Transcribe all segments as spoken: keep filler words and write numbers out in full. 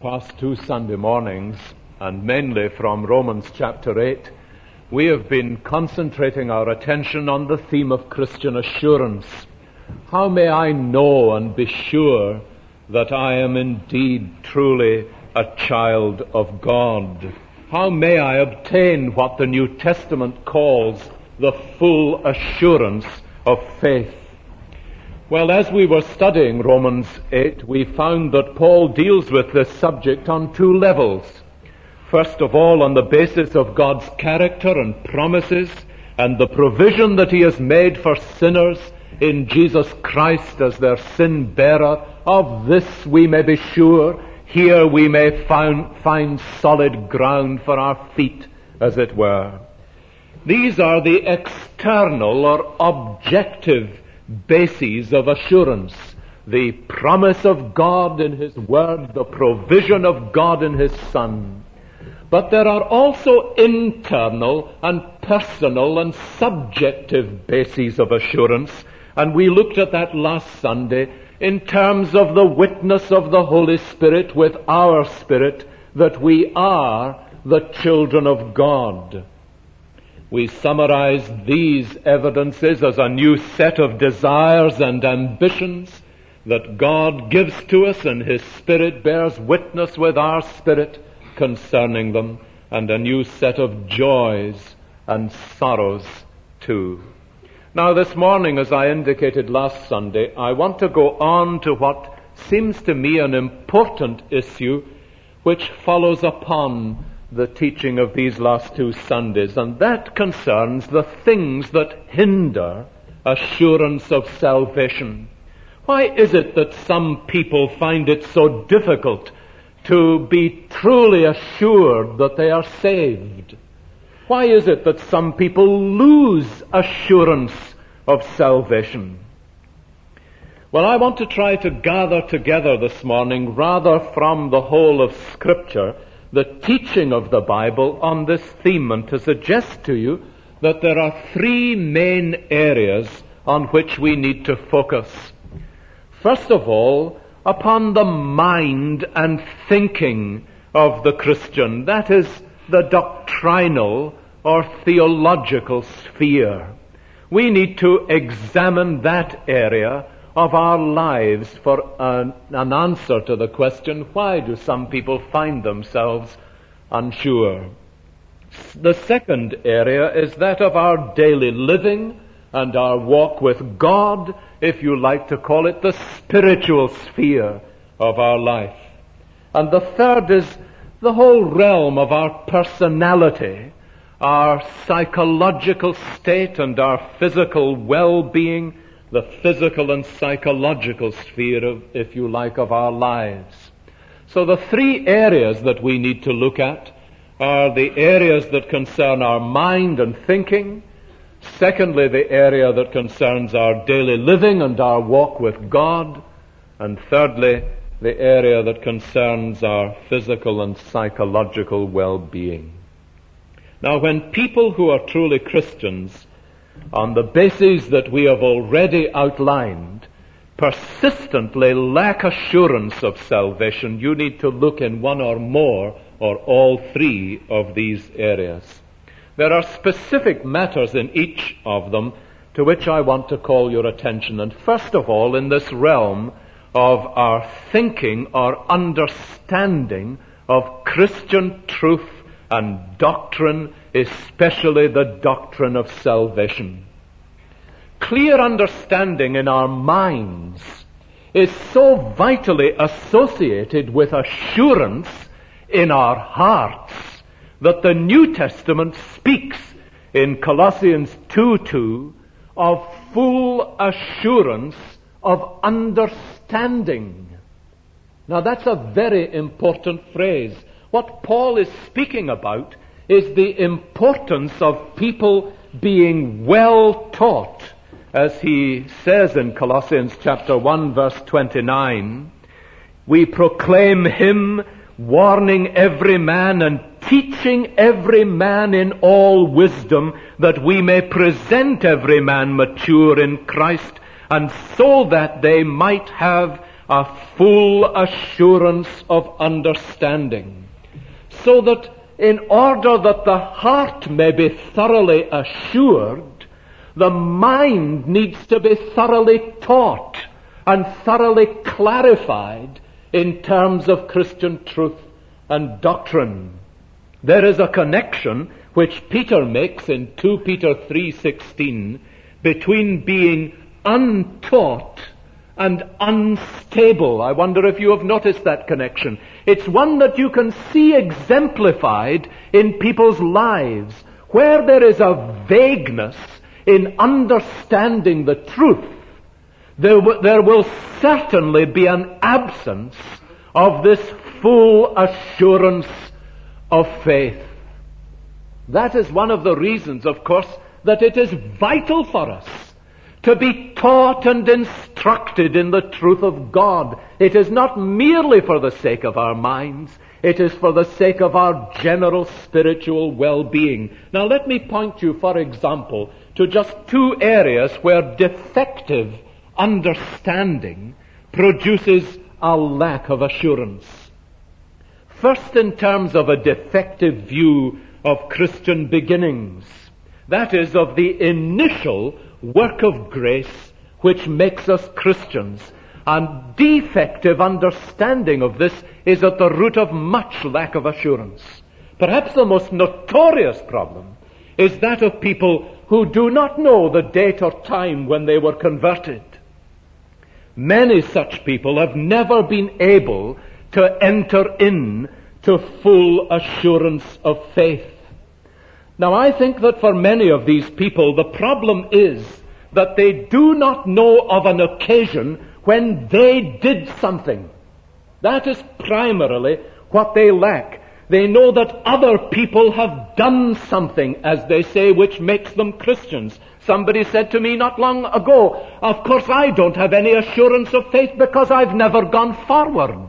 past two Sunday mornings, and mainly from Romans chapter eight, we have been concentrating our attention on the theme of Christian assurance. How may I know and be sure that I am indeed truly a child of God? How may I obtain what the New Testament calls the full assurance of faith? Well, as we were studying Romans eight, we found that Paul deals with this subject on two levels. First of all, on the basis of God's character and promises and the provision that He has made for sinners in Jesus Christ as their sin bearer. Of this we may be sure. Here we may find, find solid ground for our feet, as it were. These are the external or objective bases of assurance. The promise of God in His Word, the provision of God in His Son. But there are also internal and personal and subjective bases of assurance, and we looked at that last Sunday in terms of the witness of the Holy Spirit with our spirit that we are the children of God. We summarized these evidences as a new set of desires and ambitions that God gives to us, and His Spirit bears witness with our spirit concerning them, and a new set of joys and sorrows too. Now this morning, as I indicated last Sunday, I want to go on to what seems to me an important issue which follows upon the teaching of these last two Sundays, and that concerns the things that hinder assurance of salvation. Why is it that some people find it so difficult to be truly assured that they are saved? Why is it that some people lose assurance of salvation? Well, I want to try to gather together this morning, rather from the whole of Scripture, the teaching of the Bible on this theme, and to suggest to you that there are three main areas on which we need to focus. First of all, upon the mind and thinking of the Christian, that is, the doctrinal or theological sphere. We need to examine that area of our lives for an, an answer to the question, why do some people find themselves unsure? The second area is that of our daily living and our walk with God, if you like to call it the spiritual sphere of our life. And the third is the whole realm of our personality, our psychological state and our physical well-being, the physical and psychological sphere, of, if you like, of our lives. So the three areas that we need to look at are the areas that concern our mind and thinking. Secondly, the area that concerns our daily living and our walk with God. And thirdly, the area that concerns our physical and psychological well-being. Now, when people who are truly Christians, on the basis that we have already outlined, persistently lack assurance of salvation, you need to look in one or more or all three of these areas. There are specific matters in each of them to which I want to call your attention. And first of all, in this realm of our thinking or understanding of Christian truth and doctrine, especially the doctrine of salvation. Clear understanding in our minds is so vitally associated with assurance in our hearts that the New Testament speaks in Colossians two two of full assurance of understanding. Now that's a very important phrase. What Paul is speaking about is the importance of people being well taught. As he says in Colossians chapter one verse twenty-nine, we proclaim Him, warning every man and teaching every man in all wisdom, that we may present every man mature in Christ, and so that they might have a full assurance of understanding, so that in order that the heart may be thoroughly assured, the mind needs to be thoroughly taught and thoroughly clarified in terms of Christian truth and doctrine. There is a connection which Peter makes in Second Peter three sixteen between being untaught and unstable. I wonder if you have noticed that connection. It's one that you can see exemplified in people's lives, where there is a vagueness in understanding the truth. There, w- there will certainly be an absence of this full assurance of faith. That is one of the reasons, of course, that it is vital for us to be taught and instructed in the truth of God. It is not merely for the sake of our minds, it is for the sake of our general spiritual well-being. Now let me point you, for example, to just two areas where defective understanding produces a lack of assurance. First, in terms of a defective view of Christian beginnings, that is, of the initial work of grace which makes us Christians. And defective understanding of this is at the root of much lack of assurance. Perhaps the most notorious problem is that of people who do not know the date or time when they were converted. Many such people have never been able to enter in to full assurance of faith. Now, I think that for many of these people, the problem is that they do not know of an occasion when they did something. That is primarily what they lack. They know that other people have done something, as they say, which makes them Christians. Somebody said to me not long ago, of course I don't have any assurance of faith because I've never gone forward.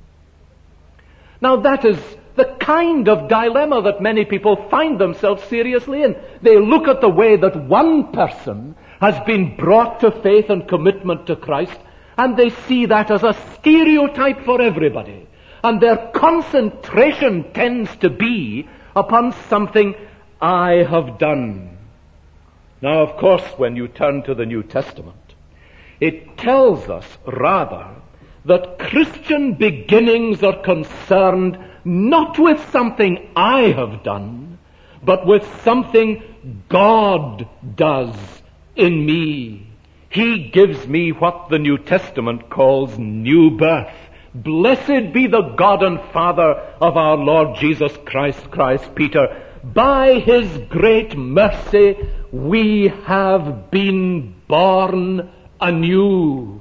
Now that is the kind of dilemma that many people find themselves seriously in. They look at the way that one person has been brought to faith and commitment to Christ, and they see that as a stereotype for everybody. And their concentration tends to be upon something I have done. Now, of course, when you turn to the New Testament, it tells us rather that Christian beginnings are concerned not with something I have done, but with something God does in me. He gives me what the New Testament calls new birth. Blessed be the God and Father of our Lord Jesus Christ, cries Peter. By His great mercy we have been born anew.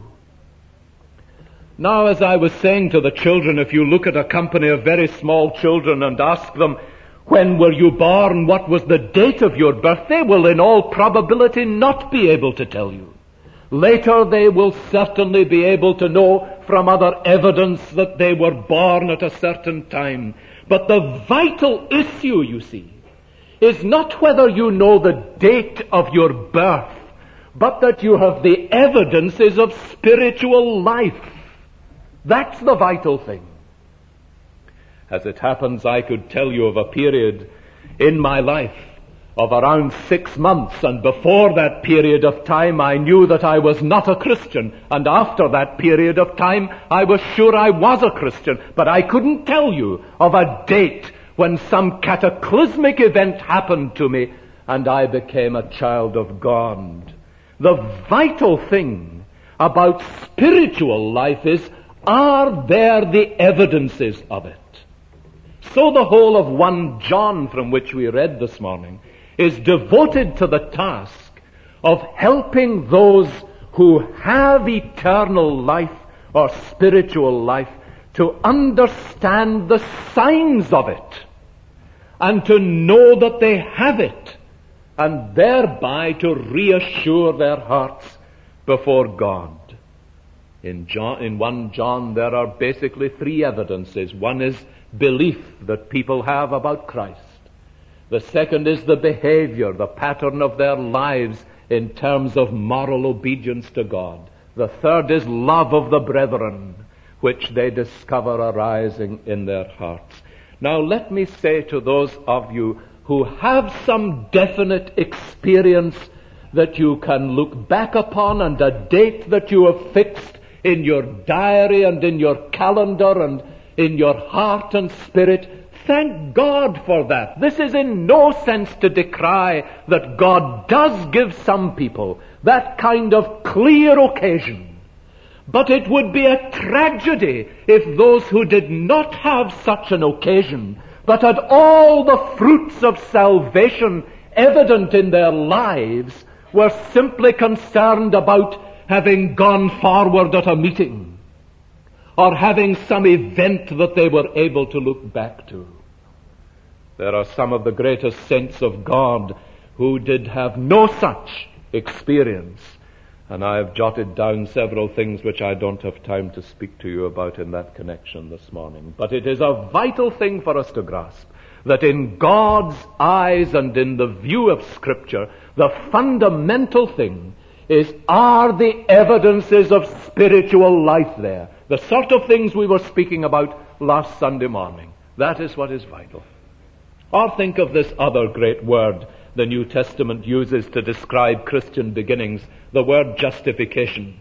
Now, as I was saying to the children, if you look at a company of very small children and ask them, when were you born, what was the date of your birth, they will in all probability not be able to tell you. Later they will certainly be able to know from other evidence that they were born at a certain time. But the vital issue, you see, is not whether you know the date of your birth, but that you have the evidences of spiritual life. That's the vital thing. As it happens, I could tell you of a period in my life of around six months, and before that period of time I knew that I was not a Christian, and after that period of time I was sure I was a Christian, but I couldn't tell you of a date when some cataclysmic event happened to me and I became a child of God. The vital thing about spiritual life is, are there the evidences of it? So the whole of First John, from which we read this morning, is devoted to the task of helping those who have eternal life or spiritual life to understand the signs of it and to know that they have it, and thereby to reassure their hearts before God. In John, in First John there are basically three evidences. One is belief that people have about Christ. The second is the behavior, the pattern of their lives in terms of moral obedience to God. The third is love of the brethren, which they discover arising in their hearts. Now let me say to those of you who have some definite experience that you can look back upon and a date that you have fixed in your diary and in your calendar and in your heart and spirit, thank God for that. This is in no sense to decry that God does give some people that kind of clear occasion. But it would be a tragedy if those who did not have such an occasion, but had all the fruits of salvation evident in their lives, were simply concerned about having gone forward at a meeting or having some event that they were able to look back to. There are some of the greatest saints of God who did have no such experience, and I have jotted down several things which I don't have time to speak to you about in that connection this morning. But it is a vital thing for us to grasp that in God's eyes and in the view of Scripture, the fundamental thing is, are the evidences of spiritual life there? The sort of things we were speaking about last Sunday morning. That is what is vital. Or think of this other great word the New Testament uses to describe Christian beginnings, the word justification.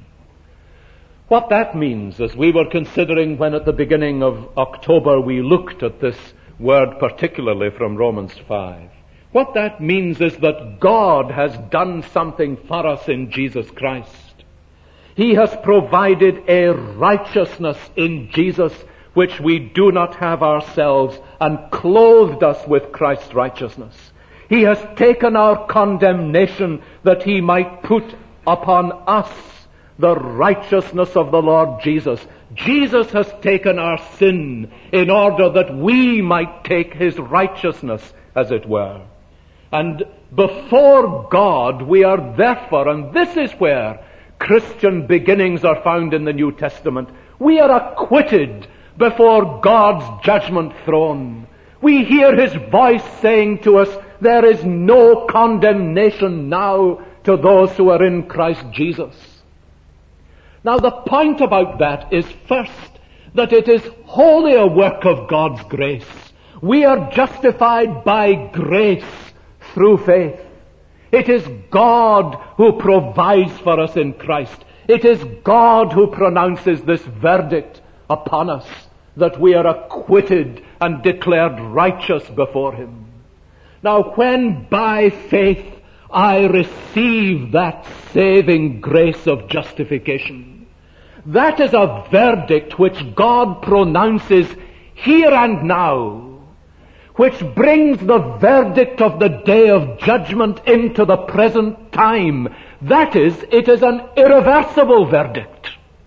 What that means, as we were considering when at the beginning of October we looked at this word particularly from Romans five, what that means is that God has done something for us in Jesus Christ. He has provided a righteousness in Jesus which we do not have ourselves, and clothed us with Christ's righteousness. He has taken our condemnation that He might put upon us the righteousness of the Lord Jesus. Jesus has taken our sin in order that we might take His righteousness, as it were. And before God we are therefore, and this is where Christian beginnings are found in the New Testament, we are acquitted before God's judgment throne. We hear His voice saying to us, there is no condemnation now to those who are in Christ Jesus. Now the point about that is first, that it is wholly a work of God's grace. We are justified by grace through faith. It is God who provides for us in Christ. It is God who pronounces this verdict upon us, that we are acquitted and declared righteous before Him. Now when by faith I receive that saving grace of justification, that is a verdict which God pronounces here and now, which brings the verdict of the day of judgment into the present time. That is, it is an irreversible verdict.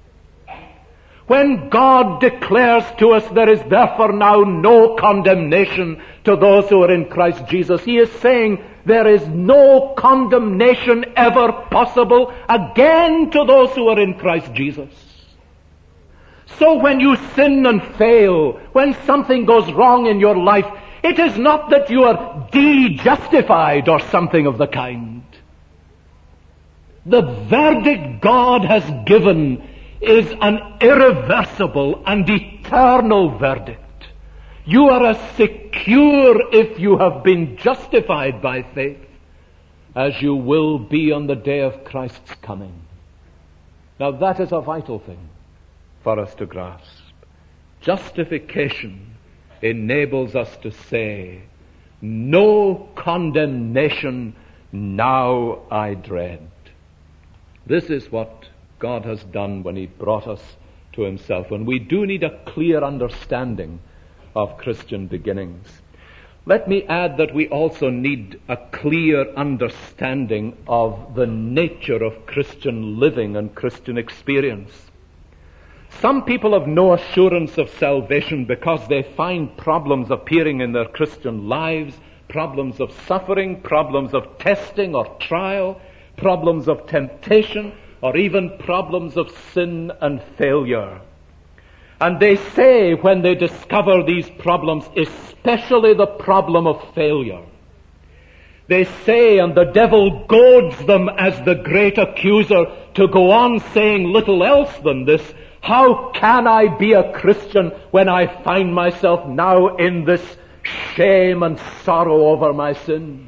When God declares to us there is therefore now no condemnation to those who are in Christ Jesus, He is saying there is no condemnation ever possible again to those who are in Christ Jesus. So when you sin and fail, when something goes wrong in your life, it is not that you are de-justified or something of the kind. The verdict God has given is an irreversible and eternal verdict. You are as secure if you have been justified by faith as you will be on the day of Christ's coming. Now that is a vital thing for us to grasp. Justification enables us to say, no condemnation now I dread. This is what God has done when He brought us to Himself. And we do need a clear understanding of Christian beginnings. Let me add that we also need a clear understanding of the nature of Christian living and Christian experience. Some people have no assurance of salvation because they find problems appearing in their Christian lives, problems of suffering, problems of testing or trial, problems of temptation, or even problems of sin and failure. And they say when they discover these problems, especially the problem of failure, They say, and the devil goads them as the great accuser to go on saying little else than this, how can I be a Christian when I find myself now in this shame and sorrow over my sin?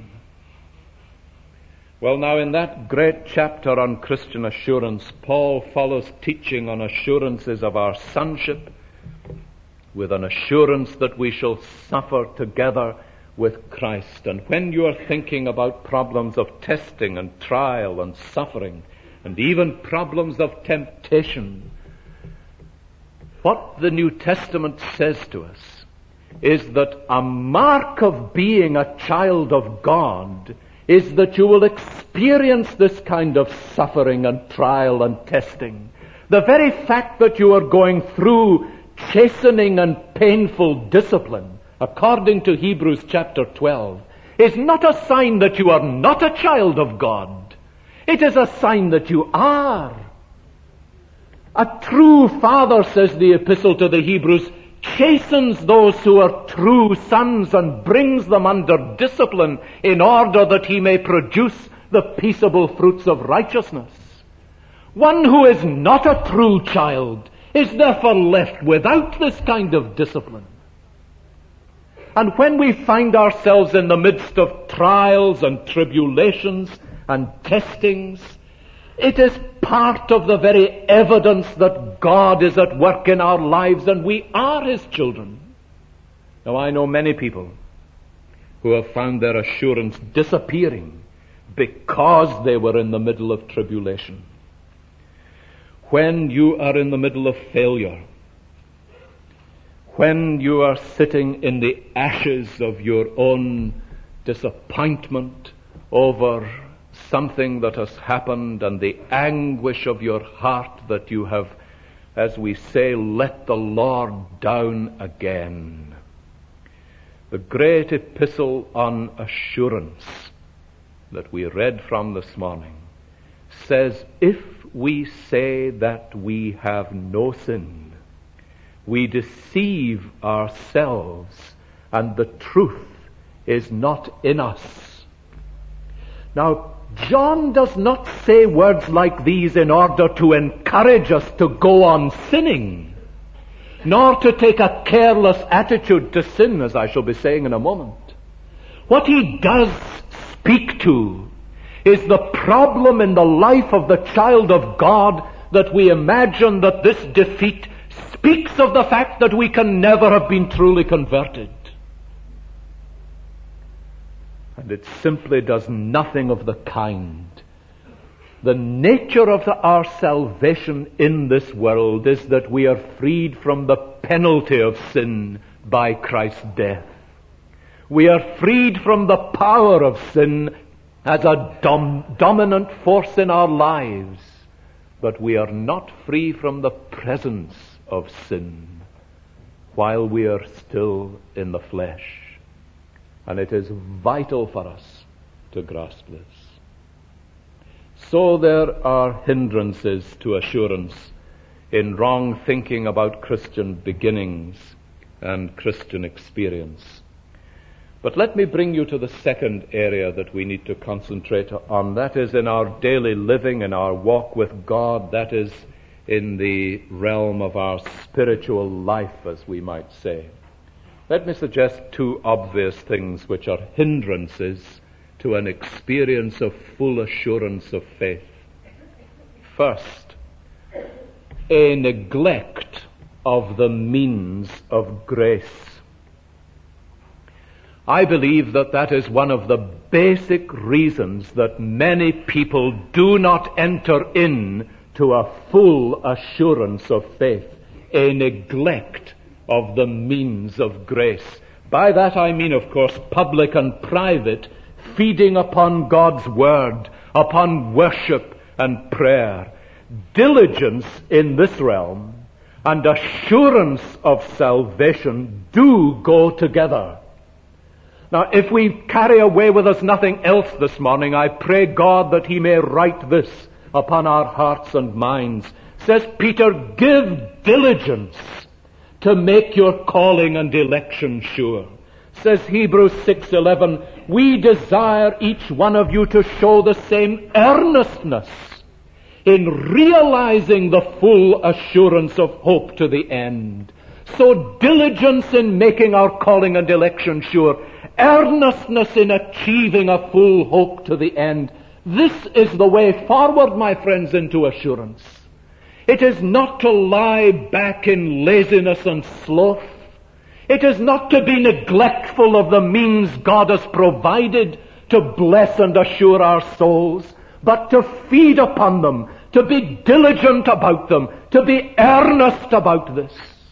Well, now in that great chapter on Christian assurance, Paul follows teaching on assurances of our sonship with an assurance that we shall suffer together with Christ. And when you are thinking about problems of testing and trial and suffering, and even problems of temptation, what the New Testament says to us is that a mark of being a child of God is that you will experience this kind of suffering and trial and testing. The very fact that you are going through chastening and painful discipline, according to Hebrews chapter twelve, is not a sign that you are not a child of God. It is a sign that you are. A true father, says the epistle to the Hebrews, chastens those who are true sons and brings them under discipline in order that he may produce the peaceable fruits of righteousness. One who is not a true child is therefore left without this kind of discipline. And when we find ourselves in the midst of trials and tribulations and testings, it is part of the very evidence that God is at work in our lives and we are His children. Now, I know many people who have found their assurance disappearing because they were in the middle of tribulation. When you are in the middle of failure, when you are sitting in the ashes of your own disappointment over something that has happened and the anguish of your heart that you have, as we say, let the Lord down again. The great epistle on assurance that we read from this morning says, if we say that we have no sin, we deceive ourselves and the truth is not in us. Now, John does not say words like these in order to encourage us to go on sinning, nor to take a careless attitude to sin, as I shall be saying in a moment. What he does speak to is the problem in the life of the child of God that we imagine that this defeat speaks of the fact that we can never have been truly converted. And it simply does nothing of the kind. The nature of the, our salvation in this world is that we are freed from the penalty of sin by Christ's death. We are freed from the power of sin as a dom- dominant force in our lives. But we are not free from the presence of sin while we are still in the flesh. And it is vital for us to grasp this. So there are hindrances to assurance in wrong thinking about Christian beginnings and Christian experience. But let me bring you to the second area that we need to concentrate on. That is in our daily living, in our walk with God. That is in the realm of our spiritual life, as we might say. Let me suggest two obvious things which are hindrances to an experience of full assurance of faith. First, a neglect of the means of grace. I believe that that is one of the basic reasons that many people do not enter in to a full assurance of faith. A neglect of the means of grace. By that I mean, of course, public and private, feeding upon God's word, upon worship and prayer. Diligence in this realm and assurance of salvation do go together. Now, if we carry away with us nothing else this morning, I pray God that He may write this upon our hearts and minds. Says Peter, give diligence to make your calling and election sure. Says Hebrews six eleven, we desire each one of you to show the same earnestness in realizing the full assurance of hope to the end. So diligence in making our calling and election sure, earnestness in achieving a full hope to the end. This is the way forward, my friends, into assurance. It is not to lie back in laziness and sloth. It is not to be neglectful of the means God has provided to bless and assure our souls, but to feed upon them, to be diligent about them, to be earnest about this.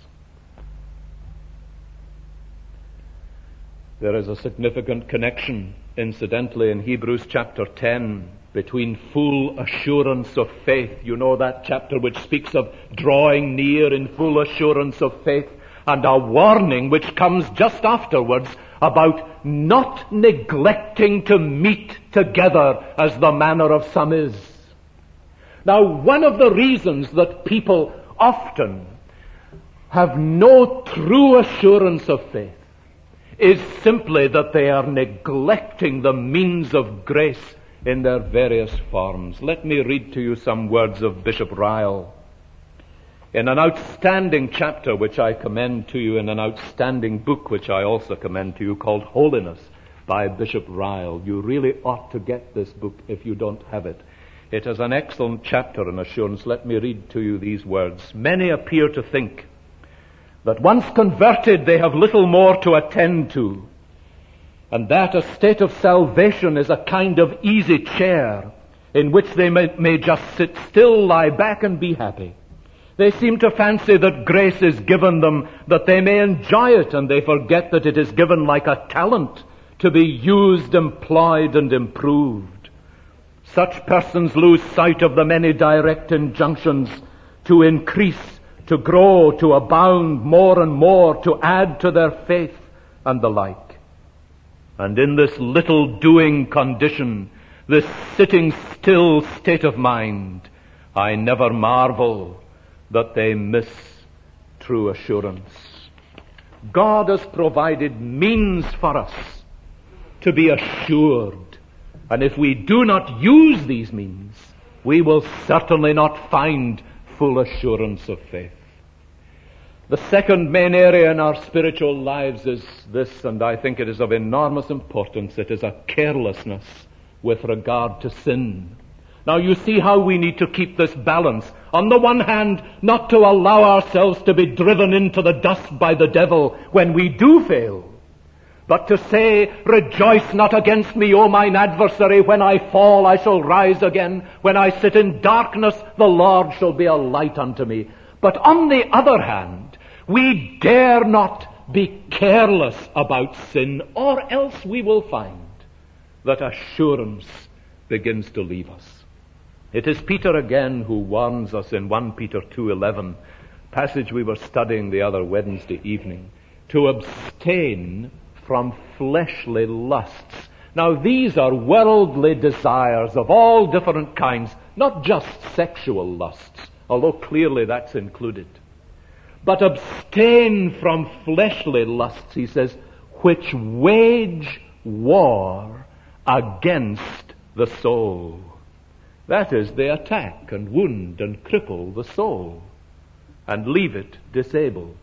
There is a significant connection, incidentally, in Hebrews chapter ten between full assurance of faith. You know that chapter which speaks of drawing near in full assurance of faith, and a warning which comes just afterwards about not neglecting to meet together as the manner of some is. Now, one of the reasons that people often have no true assurance of faith is simply that they are neglecting the means of grace in their various forms. Let me read to you some words of Bishop Ryle. In an outstanding chapter which I commend to you, in an outstanding book which I also commend to you, called Holiness by Bishop Ryle. You really ought to get this book if you don't have it. It is an excellent chapter in assurance. Let me read to you these words. Many appear to think that once converted they have little more to attend to, and that a state of salvation is a kind of easy chair in which they may, may just sit still, lie back, and be happy. They seem to fancy that grace is given them that they may enjoy it, and they forget that it is given like a talent to be used, employed, and improved. Such persons lose sight of the many direct injunctions to increase, to grow, to abound more and more, to add to their faith, and the like. And in this little doing condition, this sitting still state of mind, I never marvel that they miss true assurance. God has provided means for us to be assured. And if we do not use these means, we will certainly not find full assurance of faith. The second main area in our spiritual lives is this, and I think it is of enormous importance. It is a carelessness with regard to sin. Now you see how we need to keep this balance. On the one hand, not to allow ourselves to be driven into the dust by the devil when we do fail, but to say, rejoice not against me, O mine adversary. When I fall, I shall rise again. When I sit in darkness, the Lord shall be a light unto me. But on the other hand, we dare not be careless about sin, or else we will find that assurance begins to leave us. It is Peter again who warns us in First Peter two eleven, passage we were studying the other Wednesday evening, to abstain from fleshly lusts. Now these are worldly desires of all different kinds, not just sexual lusts, although clearly that's included. But abstain from fleshly lusts, he says, which wage war against the soul. That is, they attack and wound and cripple the soul and leave it disabled.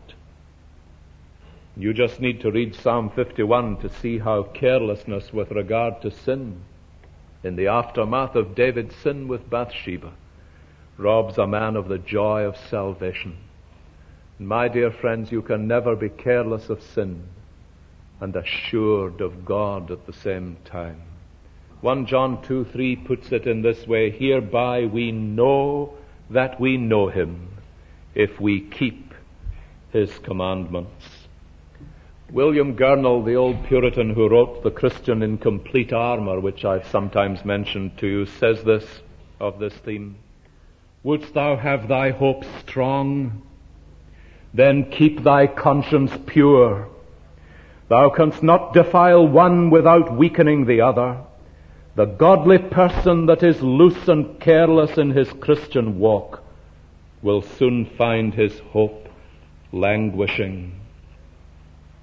You just need to read Psalm fifty-one to see how carelessness with regard to sin, in the aftermath of David's sin with Bathsheba, robs a man of the joy of salvation. My dear friends, you can never be careless of sin and assured of God at the same time. First John two three puts it in this way, hereby we know that we know him, if we keep his commandments. William Gurnall, the old Puritan who wrote The Christian in Complete Armor, which I've sometimes mentioned to you, says this of this theme: wouldst thou have thy hope strong? Then keep thy conscience pure. Thou canst not defile one without weakening the other. The godly person that is loose and careless in his Christian walk will soon find his hope languishing.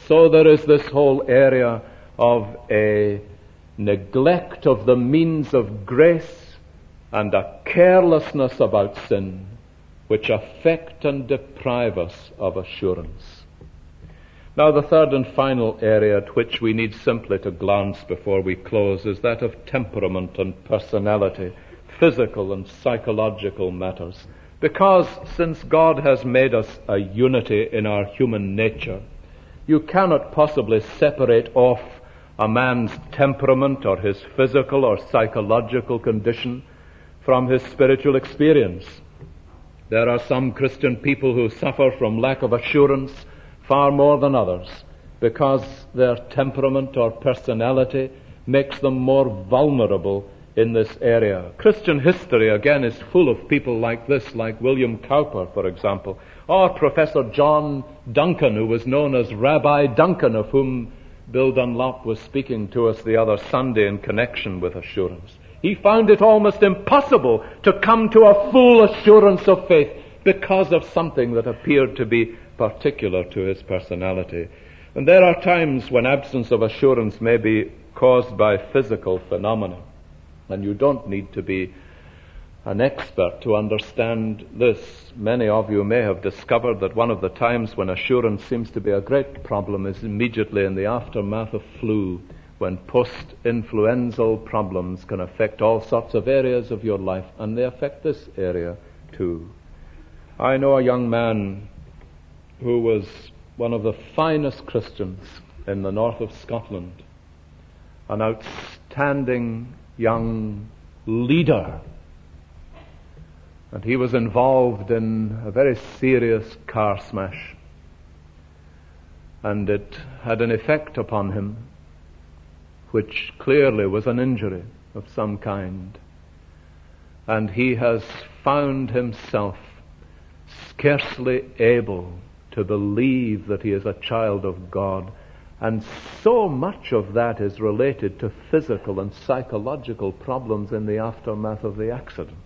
So there is this whole area of a neglect of the means of grace and a carelessness about sin, which affect and deprive us of assurance. Now, the third and final area at which we need simply to glance before we close is that of temperament and personality, physical and psychological matters. Because since God has made us a unity in our human nature, you cannot possibly separate off a man's temperament or his physical or psychological condition from his spiritual experience. There are some Christian people who suffer from lack of assurance far more than others, because their temperament or personality makes them more vulnerable in this area. Christian history, again, is full of people like this, like William Cowper, for example, or Professor John Duncan, who was known as Rabbi Duncan, of whom Bill Dunlop was speaking to us the other Sunday in connection with assurance. He found it almost impossible to come to a full assurance of faith because of something that appeared to be particular to his personality. And there are times when absence of assurance may be caused by physical phenomena. And you don't need to be an expert to understand this. Many of you may have discovered that one of the times when assurance seems to be a great problem is immediately in the aftermath of flu, when post-influenzal problems can affect all sorts of areas of your life, and they affect this area too. I know a young man who was one of the finest Christians in the north of Scotland, an outstanding young leader. And he was involved in a very serious car smash. And it had an effect upon him, which clearly was an injury of some kind. And he has found himself scarcely able to believe that he is a child of God. And so much of that is related to physical and psychological problems in the aftermath of the accident.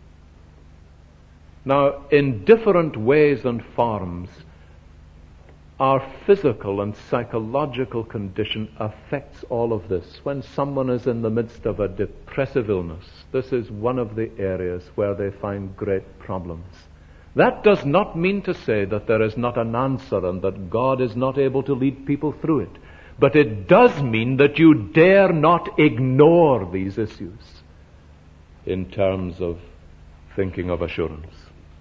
Now, in different ways and forms, our physical and psychological condition affects all of this. When someone is in the midst of a depressive illness, this is one of the areas where they find great problems. That does not mean to say that there is not an answer and that God is not able to lead people through it. But it does mean that you dare not ignore these issues in terms of thinking of assurance.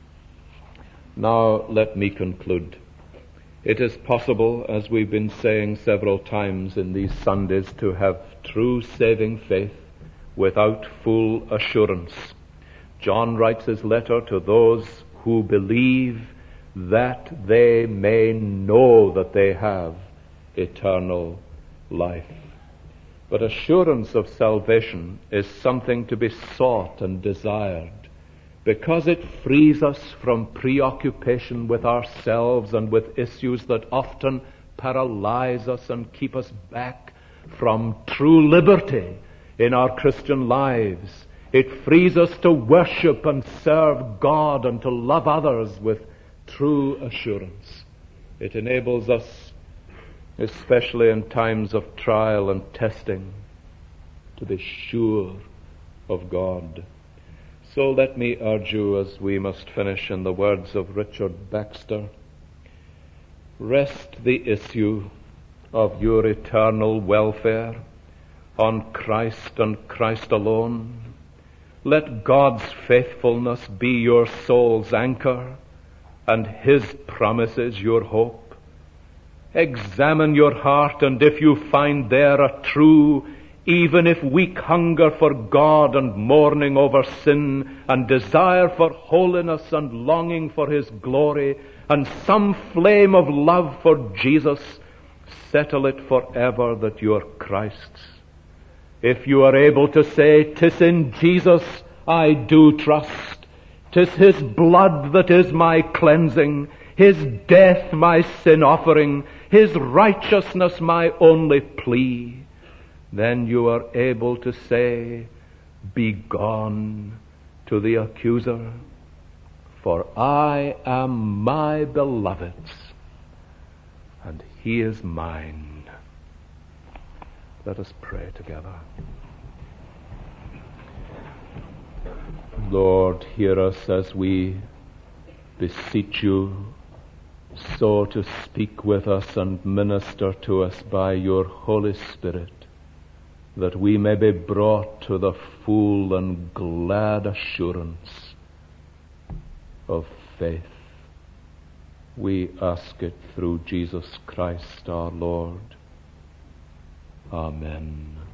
Now, let me conclude. It is possible, as we've been saying several times in these Sundays, to have true saving faith without full assurance. John writes his letter to those who believe that they may know that they have eternal life. But assurance of salvation is something to be sought and desired, because it frees us from preoccupation with ourselves and with issues that often paralyze us and keep us back from true liberty in our Christian lives. It frees us to worship and serve God and to love others with true assurance. It enables us, especially in times of trial and testing, to be sure of God. So let me urge you, as we must finish in the words of Richard Baxter, rest the issue of your eternal welfare on Christ and Christ alone. Let God's faithfulness be your soul's anchor and His promises your hope. Examine your heart, and if you find there a true, even if weak hunger for God and mourning over sin and desire for holiness and longing for His glory and some flame of love for Jesus, settle it forever that you are Christ's. If you are able to say, "'Tis in Jesus I do trust. 'Tis His blood that is my cleansing, His death my sin offering, His righteousness my only plea," then you are able to say, "Begone to the accuser, for I am my beloved's, and He is mine. Let us pray together. Lord, hear us as we beseech you so to speak with us and minister to us by your Holy Spirit, that we may be brought to the full and glad assurance of faith. We ask it through Jesus Christ our Lord. Amen.